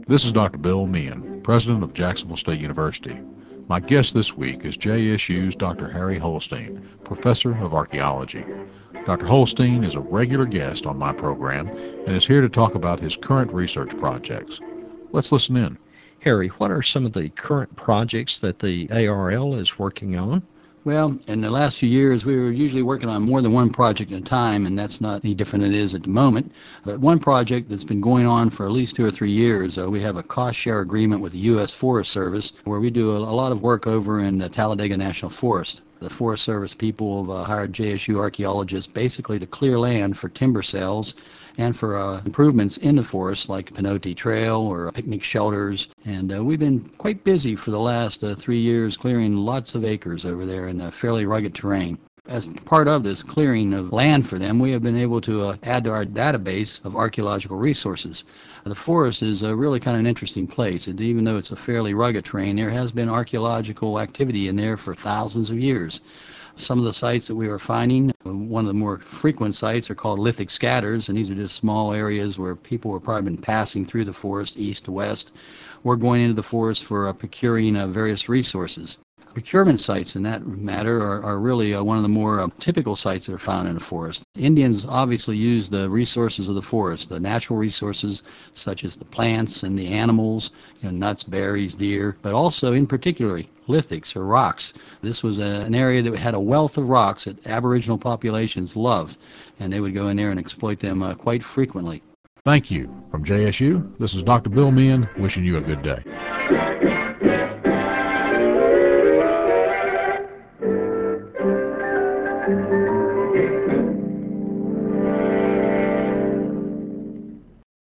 This is Dr. Bill Meehan, President of Jacksonville State University. My guest this week is JSU's Dr. Harry Holstein, Professor of Archaeology. Dr. Holstein is a regular guest on my program and is here to talk about his current research projects. Let's listen in. Harry, what are some of the current projects that the ARL is working on? Well, in the last few years, we were usually working on more than one project at a time, and that's not any different than it is at the moment. But one project that's been going on for at least 2 or 3 years, we have a cost-share agreement with the U.S. Forest Service, where we do a lot of work over in the Talladega National Forest. The Forest Service people have hired JSU archaeologists basically to clear land for timber sales and for improvements in the forest like Pinoti Trail or picnic shelters. And we've been quite busy for the last 3 years clearing lots of acres over there in fairly rugged terrain. As part of this clearing of land for them, we have been able to add to our database of archaeological resources. The forest is really kind of an interesting place. And even though it's a fairly rugged terrain, there has been archaeological activity in there for thousands of years. Some of the sites that we are finding, one of the more frequent sites are called lithic scatters, and these are just small areas where people have probably been passing through the forest east to west. We're going into the forest for procuring various resources. Procurement sites, in that matter, are really one of the more typical sites that are found in the forest. Indians obviously use the resources of the forest, the natural resources such as the plants and the animals, nuts, berries, deer, but also in particular lithics or rocks. This was an area that had a wealth of rocks that Aboriginal populations loved, and they would go in there and exploit them quite frequently. Thank you. From JSU, this is Dr. Bill Meehan wishing you a good day.